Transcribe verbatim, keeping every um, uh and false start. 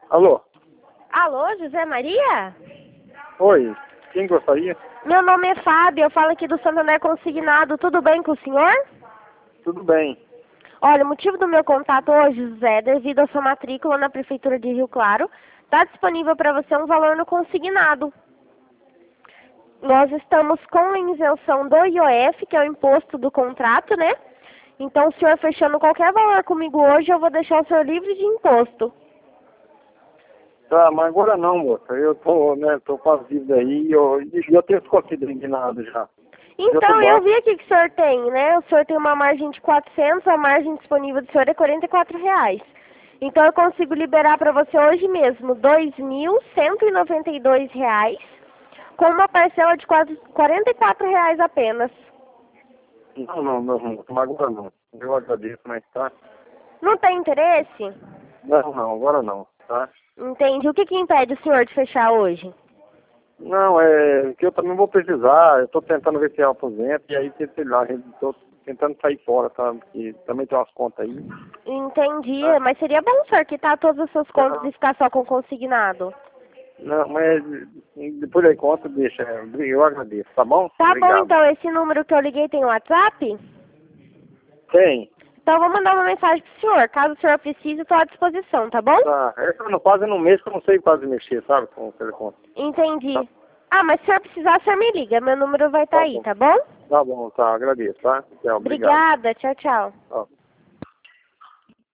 Alô? Alô, José Maria? Oi, quem gostaria? Meu nome é Fábio, eu falo aqui do Santander Consignado. Tudo bem com o senhor? Tudo bem. Olha, o motivo do meu contato hoje, José, é devido à sua matrícula na Prefeitura de Rio Claro, está disponível para você um valor no consignado. Nós estamos com a isenção do I O F, que é o imposto do contrato, né? Então, o senhor fechando qualquer valor comigo hoje, eu vou deixar o senhor livre de imposto. Tá, mas agora não, moça. Eu tô, né, tô com as dívidas aí e eu, e eu tenho consignado já. Então, eu vi aqui que o senhor tem, né? O senhor tem uma margem de quatrocentos, a margem disponível do senhor é quarenta e quatro reais. Então, eu consigo liberar para você hoje mesmo dois mil cento e noventa e dois reais, com uma parcela de quase quarenta e quatro reais apenas. Não, não, não, não, mas agora não. Eu agradeço, mas tá. Não tem interesse? Não, não, agora não, tá? Entendi. O que que impede o senhor de fechar hoje? Não, é que eu também vou precisar, eu tô tentando ver se eu aposento, e aí, sei lá, eu tô tentando sair fora, tá? Porque também tem umas contas aí. Entendi, Tá? mas seria bom, senhor, quitar todas as suas contas e ficar só com consignado. Não, mas depois da conta, deixa, eu agradeço, tá bom? Tá Obrigado. bom, então, esse número que eu liguei tem WhatsApp? Tem. Então, eu vou mandar uma mensagem pro senhor. Caso o senhor precise, estou à disposição, tá bom? Tá, essa não quase no mês que eu não sei quase mexer, sabe, com o telefone. Entendi. Tá, Ah, mas se o senhor precisar, o senhor me liga. Meu número vai estar tá aí, bom. tá bom? Tá bom, tá, agradeço, tá? Tchau, obrigado. Obrigada, tchau, tchau. Ó.